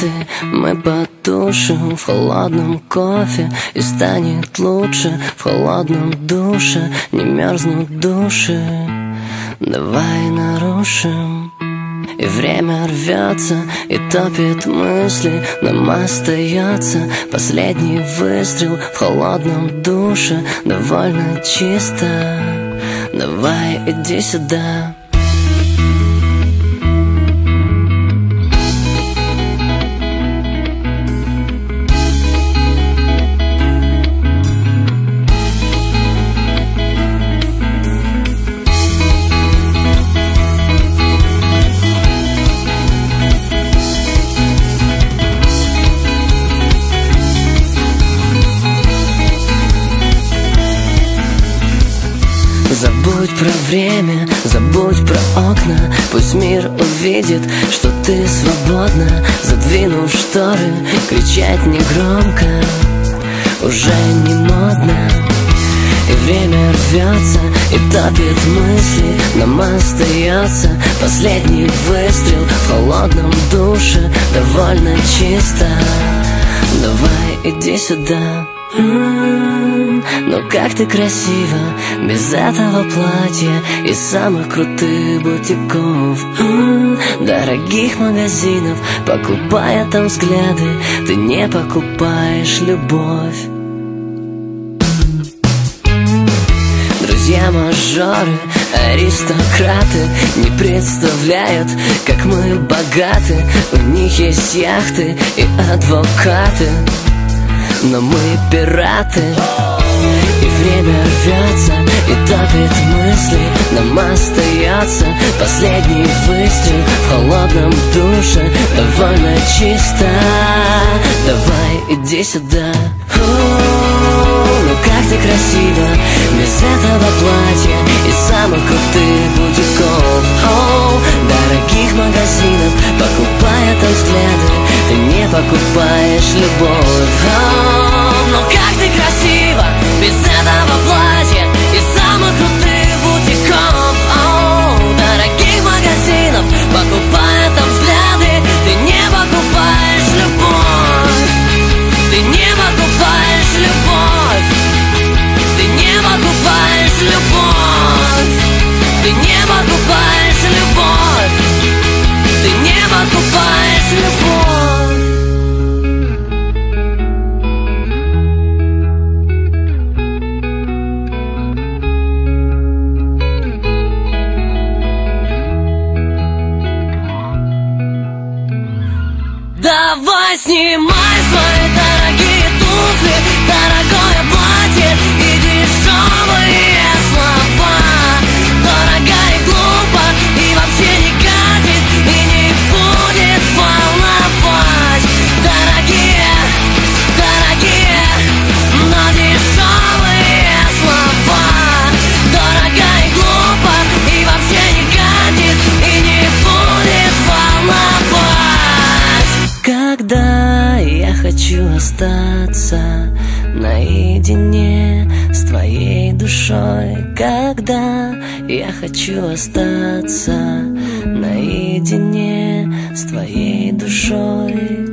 мы потушим в холодном кофе, и станет лучше в холодном душе. Не мерзнут души, давай нарушим. И время рвется и топит мысли, нам остается последний выстрел в холодном душе. Довольно чисто, давай иди сюда. Забудь про время, забудь про окна. Пусть мир увидит, что ты свободна. Задвинув шторы, кричать негромко уже не модно. И время рвется и топит мысли, нам остается последний выстрел в холодном душе. Довольно чисто, давай иди сюда. Ну как ты красива без этого платья и самых крутых бутиков, дорогих магазинов, покупая там взгляды, ты не покупаешь любовь. Друзья-мажоры, аристократы не представляют, как мы богаты. У них есть яхты и адвокаты, но мы пираты. И время рвется и топит мысли, нам остается последний выстрел в холодном душе. Довольно чисто, давай иди сюда. Ну как ты красива без этого платья и самых крутых бутиков, дорогих магазинов, покупая там взгляды, ты не покупаешь любовь. Ну как ты красива без этого платья и самых крутых бутиков, дорогих магазинов, покупая там взгляды, ты не покупаешь любовь. Ты не покупаешь любовь. Ты не покупаешь любовь. Ты не покупаешь любовь. Ты не покупаешь любовь. Давай снимай свои дорогие туфли, дорогое платье и дешевые слова. Дорого и глупо, и вообще не катит, и не будет волновать. Дорогие, дорогие, но дешевые слова. Дорого и глупо, и вообще не катит, и не будет волновать. Когда я хочу остаться наедине с твоей душой, когда я хочу остаться наедине с твоей душой.